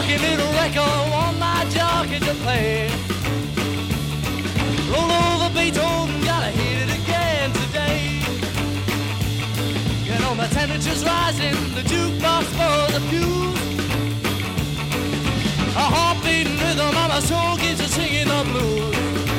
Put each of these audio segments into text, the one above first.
rocking little record on my jockey to play. Roll over Beethoven, gotta hit it again today. You know my temperature's rising, the jukebox for the fuse. A heart-beating rhythm on my soul keeps us singing the blues.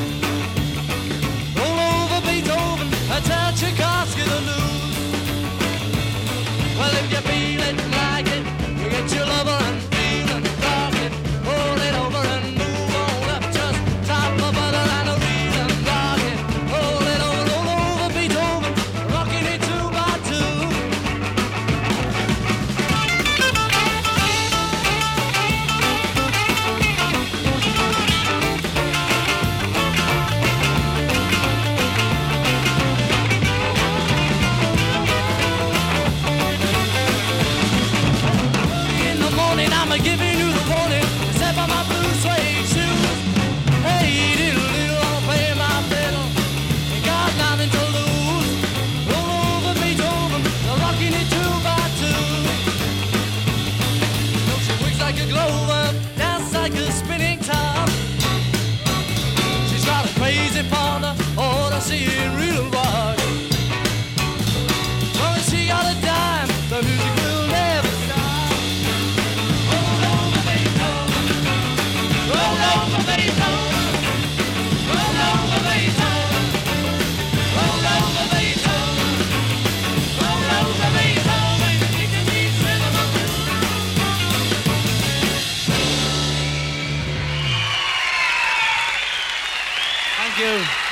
Roll over Beethoven, I tell Tchaikovsky the news. Well, if you feel it like it, you get your lover and feel and rock it. Roll it over and move on up, just top of butter and a reason rock it. Roll it over Beethoven, rocking it 2 by 2. I'm giving you the warning, step on my blue suede shoes. Hey, diddle, I'll play my fiddle, ain't got nothing to lose. Roll over Beethoven, I'm rocking it 2 by 2. No, she works like a globe, dance like a spinning top. She's got a crazy partner, oh, I see it real wide. Well, she got a dime, the music will never stop. Thank you.